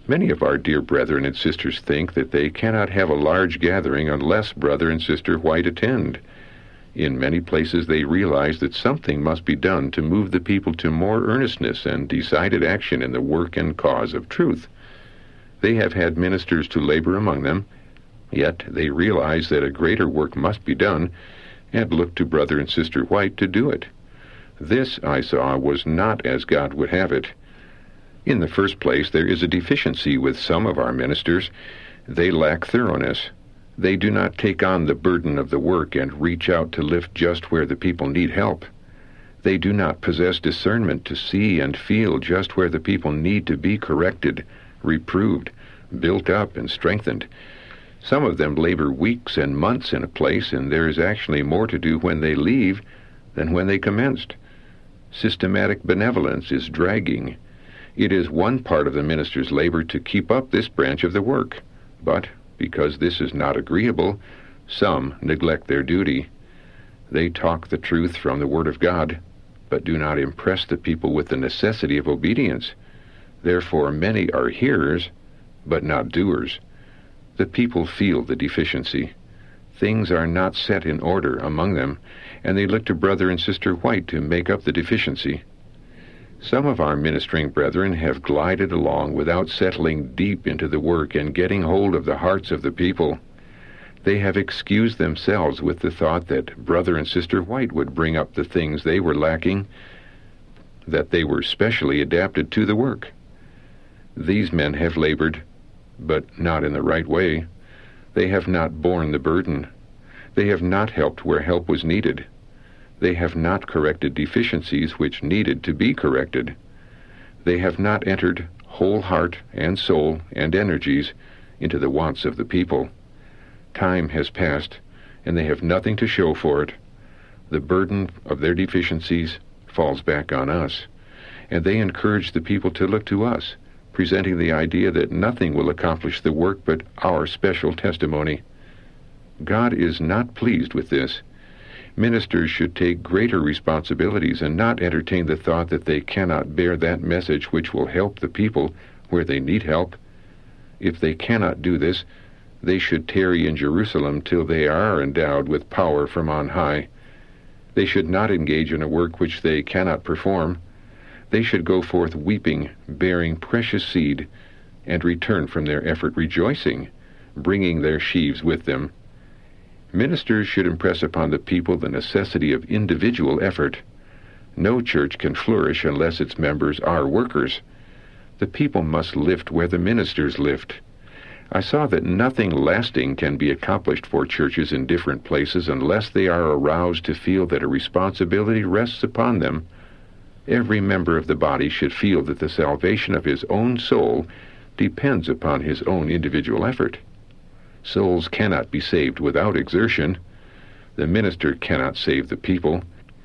Many of our dear brethren and sisters think that they cannot have a large gathering unless Brother and Sister White attend. In many places they realize that something must be done to move the people to more earnestness and decided action in the work and cause of truth. They have had ministers to labor among them, yet they realize that a greater work must be done, and look to Brother and Sister White to do it. This, I saw, was not as God would have it. In the first place, there is a deficiency with some of our ministers. They lack thoroughness. They do not take on the burden of the work and reach out to lift just where the people need help. They do not possess discernment to see and feel just where the people need to be corrected, reproved, built up, and strengthened. Some of them labor weeks and months in a place, and there is actually more to do when they leave than when they commenced. Systematic benevolence is dragging. It is one part of the minister's labor to keep up this branch of the work, but because this is not agreeable, some neglect their duty. They talk the truth from the Word of God, but do not impress the people with the necessity of obedience. Therefore many are hearers, but not doers. The people feel the deficiency. Things are not set in order among them, and they look to Brother and Sister White to make up the deficiency. Some of our ministering brethren have glided along without settling deep into the work and getting hold of the hearts of the people. They have excused themselves with the thought that Brother and Sister White would bring up the things they were lacking, that they were specially adapted to the work. These men have labored, but not in the right way. They have not borne the burden. They have not helped where help was needed. They have not corrected deficiencies which needed to be corrected. They have not entered whole heart and soul and energies into the wants of the people. Time has passed, and they have nothing to show for it. The burden of their deficiencies falls back on us, and they encourage the people to look to us, presenting the idea that nothing will accomplish the work but our special testimony. God is not pleased with this. Ministers should take greater responsibilities and not entertain the thought that they cannot bear that message which will help the people where they need help. If they cannot do this, they should tarry in Jerusalem till they are endowed with power from on high. They should not engage in a work which they cannot perform. They should go forth weeping, bearing precious seed, and return from their effort rejoicing, bringing their sheaves with them. Ministers should impress upon the people the necessity of individual effort. No church can flourish unless its members are workers. The people must lift where the ministers lift. I saw that nothing lasting can be accomplished for churches in different places unless they are aroused to feel that a responsibility rests upon them. Every member of the body should feel that the salvation of his own soul depends upon his own individual effort. Souls cannot be saved without exertion. The minister cannot save the people.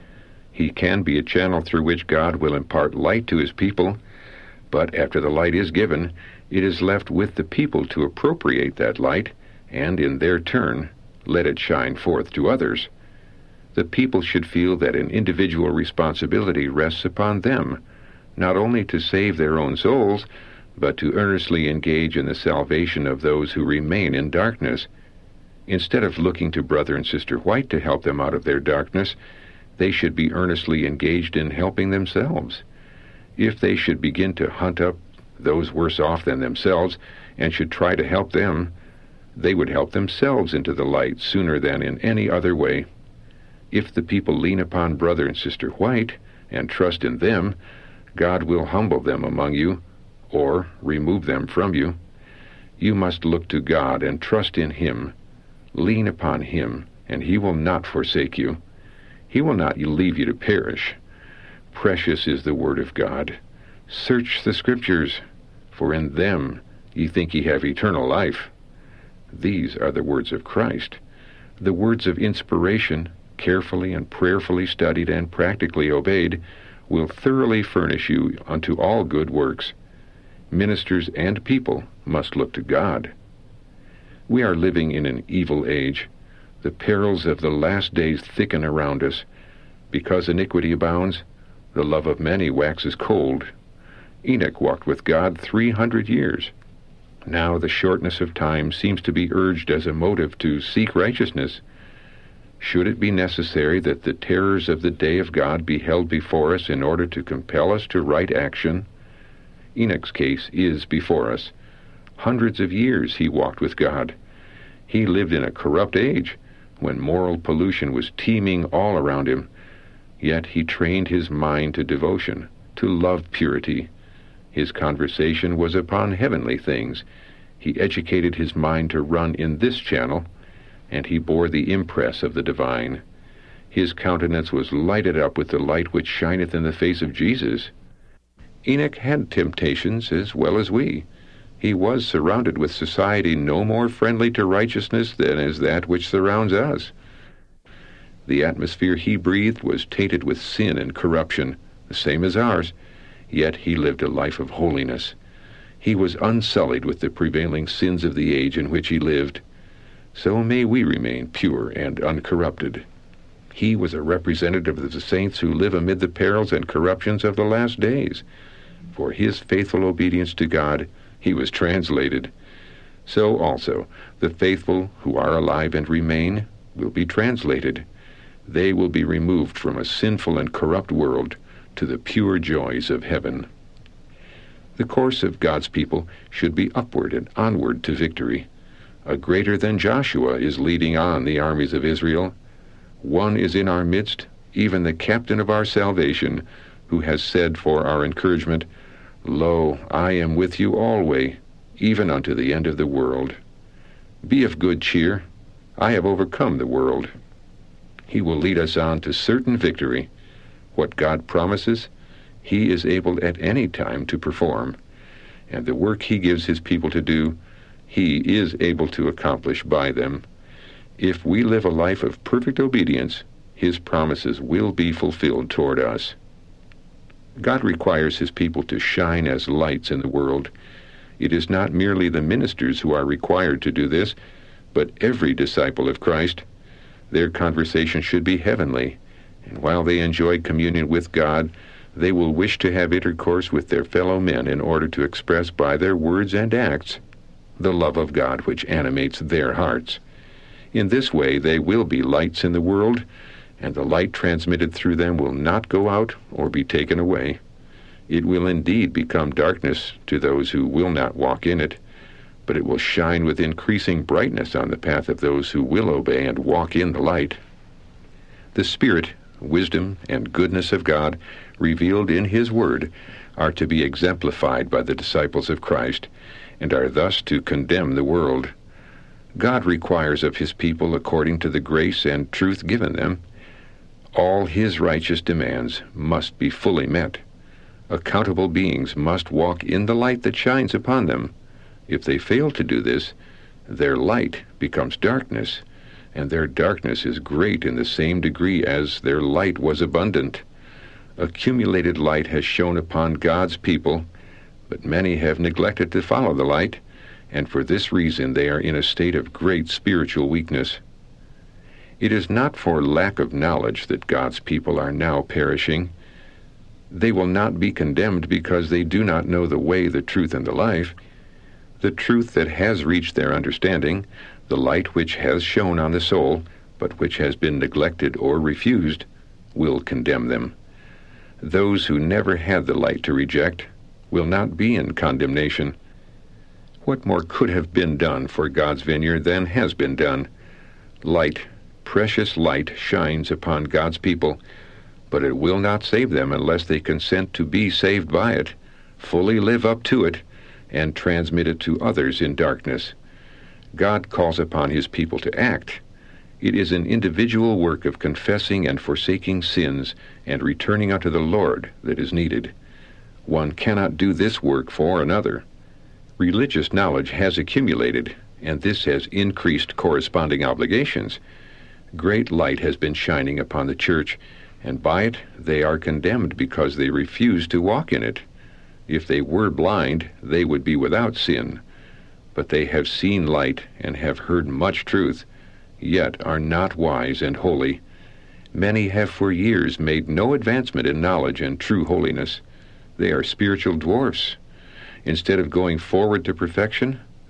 He can be a channel through which God will impart light to his people, but after the light is given, it is left with the people to appropriate that light, and in their turn, let it shine forth to others. The people should feel that an individual responsibility rests upon them, not only to save their own souls, but to earnestly engage in the salvation of those who remain in darkness. Instead of looking to Brother and Sister White to help them out of their darkness, they should be earnestly engaged in helping themselves. If they should begin to hunt up those worse off than themselves and should try to help them, they would help themselves into the light sooner than in any other way. If the people lean upon Brother and Sister White and trust in them, God will humble them among you, or remove them from you. You must look to God and trust in Him. Lean upon Him, and He will not forsake you. He will not leave you to perish. Precious is the word of God. Search the Scriptures, for in them ye think ye have eternal life. These are the words of Christ. The words of inspiration, carefully and prayerfully studied and practically obeyed, will thoroughly furnish you unto all good works. Ministers and people must look to God. We are living in an evil age. The perils of the last days thicken around us. Because iniquity abounds, the love of many waxes cold. Enoch walked with God 300 years. Now the shortness of time seems to be urged as a motive to seek righteousness. Should it be necessary that the terrors of the day of God be held before us in order to compel us to right action? Enoch's case is before us. Hundreds of years he walked with God. He lived in a corrupt age, when moral pollution was teeming all around him. Yet he trained his mind to devotion, to love purity. His conversation was upon heavenly things. He educated his mind to run in this channel, and he bore the impress of the divine. His countenance was lighted up with the light which shineth in the face of Jesus. Enoch had temptations as well as we. He was surrounded with society no more friendly to righteousness than is that which surrounds us. The atmosphere he breathed was tainted with sin and corruption, the same as ours, yet he lived a life of holiness. He was unsullied with the prevailing sins of the age in which he lived. So may we remain pure and uncorrupted. He was a representative of the saints who live amid the perils and corruptions of the last days. For his faithful obedience to God, he was translated. So also, the faithful who are alive and remain will be translated. They will be removed from a sinful and corrupt world to the pure joys of heaven. The course of God's people should be upward and onward to victory. A greater than Joshua is leading on the armies of Israel. One is in our midst, even the captain of our salvation, who has said for our encouragement, Lo, I am with you alway, even unto the end of the world. Be of good cheer. I have overcome the world. He will lead us on to certain victory. What God promises, he is able at any time to perform. And the work he gives his people to do, he is able to accomplish by them. If we live a life of perfect obedience, his promises will be fulfilled toward us. God requires his people to shine as lights in the world. It is not merely the ministers who are required to do this, but every disciple of Christ. Their conversation should be heavenly, and while they enjoy communion with God, they will wish to have intercourse with their fellow men in order to express by their words and acts the love of God which animates their hearts. In this way they will be lights in the world, and the light transmitted through them will not go out or be taken away. It will indeed become darkness to those who will not walk in it, but it will shine with increasing brightness on the path of those who will obey and walk in the light. The Spirit, wisdom, and goodness of God, revealed in his word, are to be exemplified by the disciples of Christ, and are thus to condemn the world. God requires of his people according to the grace and truth given them. All his righteous demands must be fully met. Accountable beings must walk in the light that shines upon them. If they fail to do this, their light becomes darkness, and their darkness is great in the same degree as their light was abundant. Accumulated light has shone upon God's people, but many have neglected to follow the light, and for this reason they are in a state of great spiritual weakness. It is not for lack of knowledge that God's people are now perishing. They will not be condemned because they do not know the way, the truth, and the life. The truth that has reached their understanding, the light which has shone on the soul, but which has been neglected or refused, will condemn them. Those who never had the light to reject will not be in condemnation. What more could have been done for God's vineyard than has been done? Light, precious light, shines upon God's people, but it will not save them unless they consent to be saved by it, fully live up to it, and transmit it to others in darkness. God calls upon his people to act. It is an individual work of confessing and forsaking sins and returning unto the Lord that is needed. One cannot do this work for another. Religious knowledge has accumulated, and this has increased corresponding obligations. Great light has been shining upon the church, and by it they are condemned because they refuse to walk in it. If they were blind, they would be without sin. But they have seen light and have heard much truth, yet are not wise and holy. Many have for years made no advancement in knowledge and true holiness. They are spiritual dwarfs. Instead of going forward to perfection,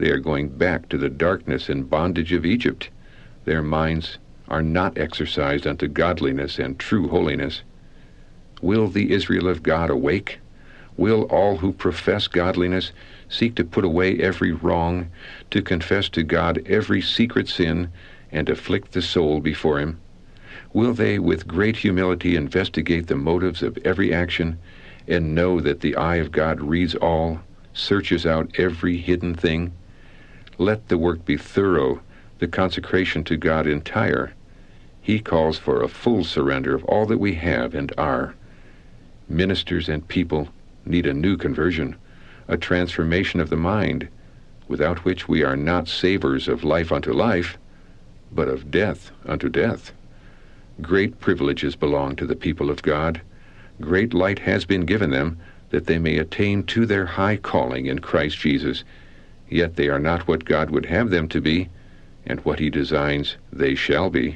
They are going back to the darkness and bondage of Egypt. Their minds are not exercised unto godliness and true holiness. Will the Israel of God awake? Will all who profess godliness seek to put away every wrong, to confess to God every secret sin, and afflict the soul before Him? Will they with great humility investigate the motives of every action, and know that the eye of God reads all, searches out every hidden thing? Let the work be thorough, the consecration to God entire. He calls for a full surrender of all that we have and are. Ministers and people need a new conversion, a transformation of the mind, without which we are not savors of life unto life, but of death unto death. Great privileges belong to the people of God. Great light has been given them, that they may attain to their high calling in Christ Jesus. Yet they are not what God would have them to be, and what He designs they shall be.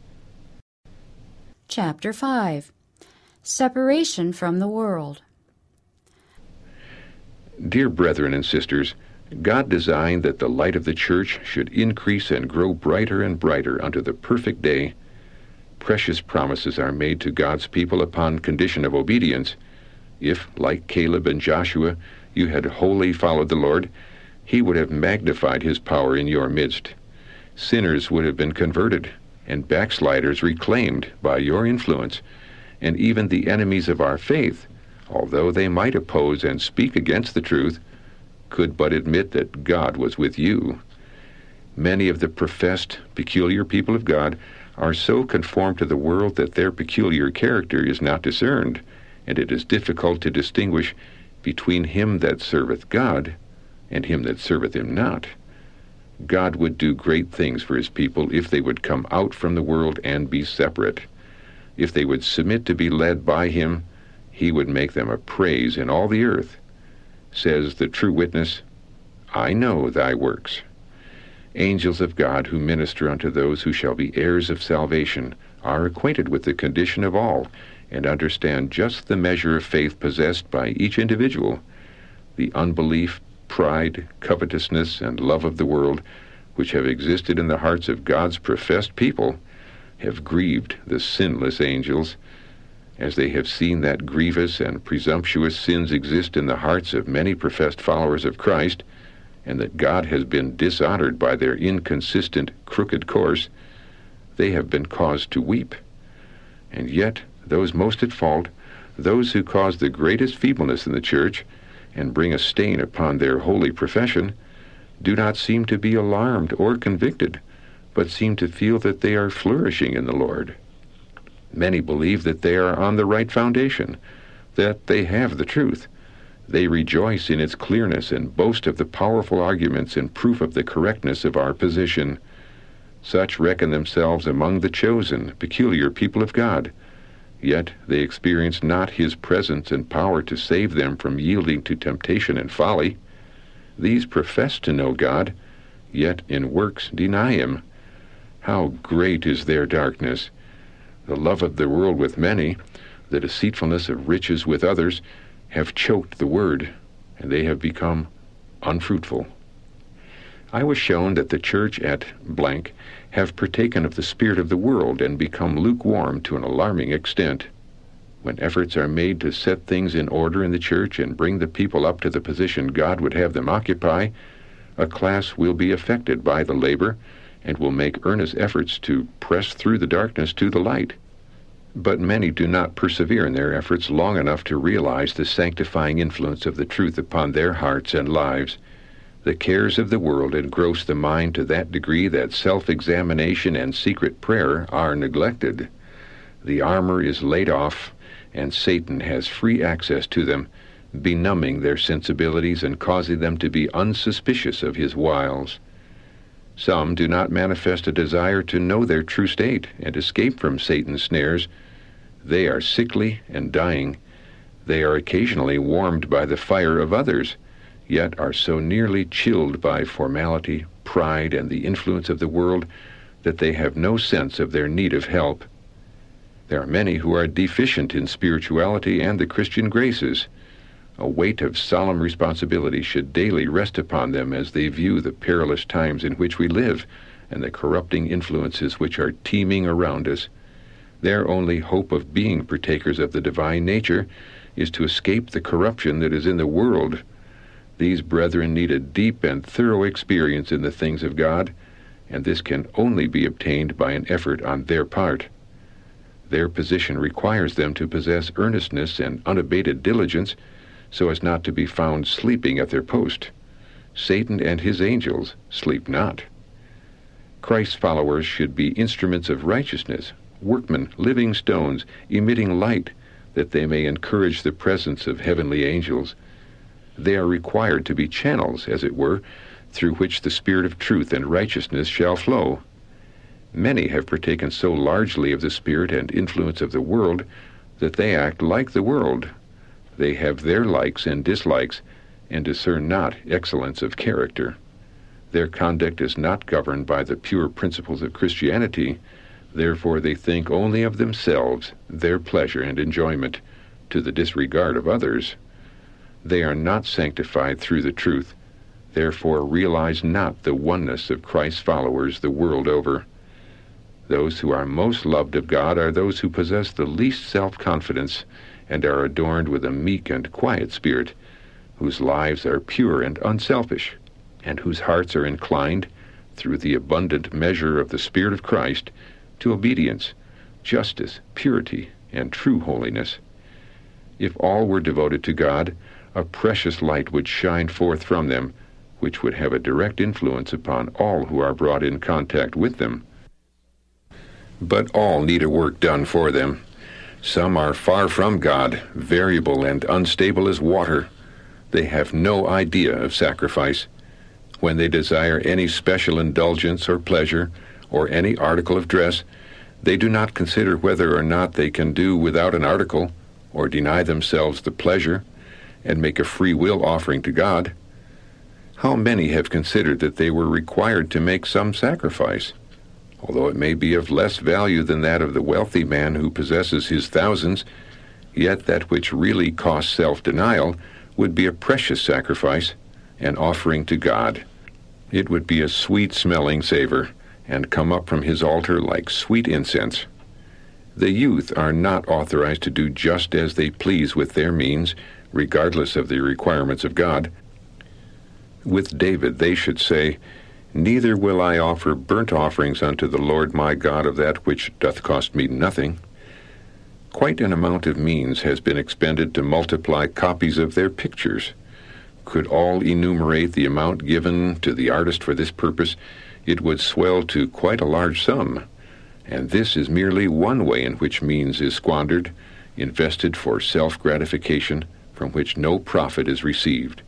Chapter 5. Separation from the World. Dear brethren and sisters, God designed that the light of the church should increase and grow brighter and brighter unto the perfect day. Precious promises are made to God's people upon condition of obedience. If, like Caleb and Joshua, you had wholly followed the Lord, He would have magnified His power in your midst. Sinners would have been converted, and backsliders reclaimed by your influence, and even the enemies of our faith, although they might oppose and speak against the truth, could but admit that God was with you. Many of the professed, peculiar people of God are so conformed to the world that their peculiar character is not discerned, and it is difficult to distinguish between him that serveth God and him that serveth Him not. God would do great things for His people if they would come out from the world and be separate. If they would submit to be led by Him, He would make them a praise in all the earth. Says the true witness, I know thy works. Angels of God who minister unto those who shall be heirs of salvation are acquainted with the condition of all, and understand just the measure of faith possessed by each individual. The unbelief, pride, covetousness, and love of the world, which have existed in the hearts of God's professed people, have grieved the sinless angels. As they have seen that grievous and presumptuous sins exist in the hearts of many professed followers of Christ, and that God has been dishonored by their inconsistent, crooked course, they have been caused to weep. And yet, those most at fault, those who cause the greatest feebleness in the church, and bring a stain upon their holy profession, do not seem to be alarmed or convicted, but seem to feel that they are flourishing in the Lord. Many believe that they are on the right foundation, that they have the truth. They rejoice in its clearness and boast of the powerful arguments in proof of the correctness of our position. Such reckon themselves among the chosen, peculiar people of God. Yet they experience not His presence and power to save them from yielding to temptation and folly. These profess to know God, yet in works deny Him. How great is their darkness! The love of the world with many, the deceitfulness of riches with others, have choked the word, and they have become unfruitful. I was shown that the church at blank have partaken of the spirit of the world and become lukewarm to an alarming extent. When efforts are made to set things in order in the church and bring the people up to the position God would have them occupy, a class will be affected by the labor and will make earnest efforts to press through the darkness to the light. But many do not persevere in their efforts long enough to realize the sanctifying influence of the truth upon their hearts and lives. The cares of the world engross the mind to that degree that self-examination and secret prayer are neglected. The armor is laid off, and Satan has free access to them, benumbing their sensibilities and causing them to be unsuspicious of his wiles. Some do not manifest a desire to know their true state and escape from Satan's snares. They are sickly and dying. They are occasionally warmed by the fire of others, yet are so nearly chilled by formality, pride, and the influence of the world that they have no sense of their need of help. There are many who are deficient in spirituality and the Christian graces. A weight of solemn responsibility should daily rest upon them as they view the perilous times in which we live and the corrupting influences which are teeming around us. Their only hope of being partakers of the divine nature is to escape the corruption that is in the world. These brethren need a deep and thorough experience in the things of God, and this can only be obtained by an effort on their part. Their position requires them to possess earnestness and unabated diligence, so as not to be found sleeping at their post. Satan and his angels sleep not. Christ's followers should be instruments of righteousness, workmen, living stones, emitting light, that they may encourage the presence of heavenly angels. They are required to be channels, as it were, through which the Spirit of truth and righteousness shall flow. Many have partaken so largely of the spirit and influence of the world that they act like the world. They have their likes and dislikes, and discern not excellence of character. Their conduct is not governed by the pure principles of Christianity. Therefore they think only of themselves, their pleasure and enjoyment, to the disregard of others. They are not sanctified through the truth, therefore realize not the oneness of Christ's followers the world over. Those who are most loved of God are those who possess the least self-confidence and are adorned with a meek and quiet spirit, whose lives are pure and unselfish, and whose hearts are inclined, through the abundant measure of the Spirit of Christ, to obedience, justice, purity, and true holiness. If all were devoted to God, a precious light would shine forth from them, which would have a direct influence upon all who are brought in contact with them. But all need a work done for them. Some are far from God, variable and unstable as water. They have no idea of sacrifice. When they desire any special indulgence or pleasure, or any article of dress, they do not consider whether or not they can do without an article, or deny themselves the pleasure, and make a free will offering to God. How many have considered that they were required to make some sacrifice? Although it may be of less value than that of the wealthy man who possesses his thousands, yet that which really costs self-denial would be a precious sacrifice, an offering to God. It would be a sweet-smelling savor, and come up from his altar like sweet incense. The youth are not authorized to do just as they please with their means, regardless of the requirements of God. With David they should say, "Neither will I offer burnt offerings unto the Lord my God of that which doth cost me nothing." Quite an amount of means has been expended to multiply copies of their pictures. Could all enumerate the amount given to the artist for this purpose, it would swell to quite a large sum. And this is merely one way in which means is squandered, invested for self-gratification, from which no profit is received.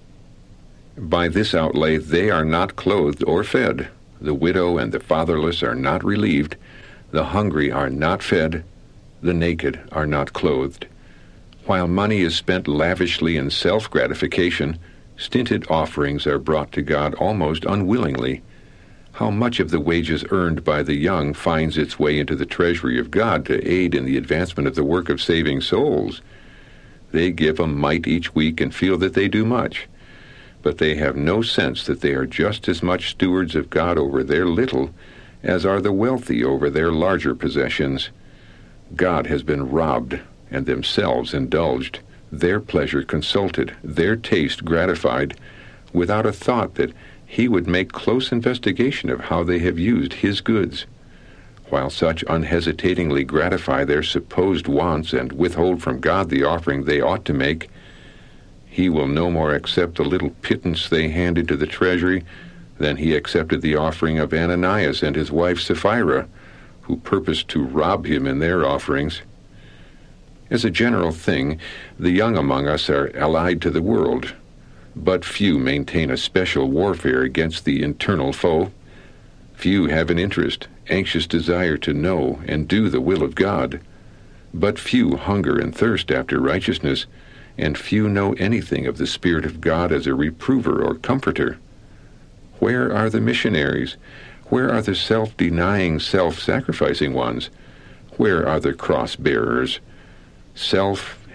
By this outlay they are not clothed or fed. The widow and the fatherless are not relieved. The hungry are not fed. The naked are not clothed. While money is spent lavishly in self-gratification, stinted offerings are brought to God almost unwillingly. How much of the wages earned by the young finds its way into the treasury of God to aid in the advancement of the work of saving souls? They give a mite each week and feel that they do much, but they have no sense that they are just as much stewards of God over their little as are the wealthy over their larger possessions. God has been robbed and themselves indulged, their pleasure consulted, their taste gratified, without a thought that He would make close investigation of how they have used His goods. While such unhesitatingly gratify their supposed wants and withhold from God the offering they ought to make, He will no more accept the little pittance they hand into the treasury than He accepted the offering of Ananias and his wife Sapphira, who purposed to rob Him in their offerings. As a general thing, the young among us are allied to the world, but few maintain a special warfare against the internal foe. Few have an interest, anxious desire to know and do the will of God, but few hunger and thirst after righteousness, and few know anything of the Spirit of God as a reprover or comforter. Where are the missionaries? Where are the self-denying, self-sacrificing ones? Where are the cross-bearers? Self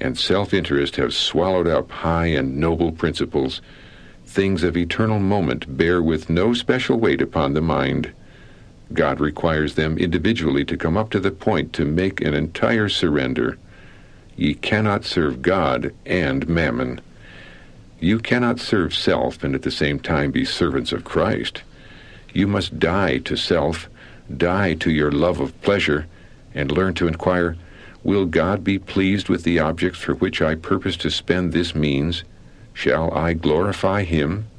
and self-interest have swallowed up high and noble principles, things of eternal moment bear with no special weight upon the mind. God requires them individually to come up to the point to make an entire surrender. Ye cannot serve God and mammon. You cannot serve self and at the same time be servants of Christ. You must die to self, die to your love of pleasure, and learn to inquire, will God be pleased with the objects for which I purpose to spend this means? Shall I glorify Him?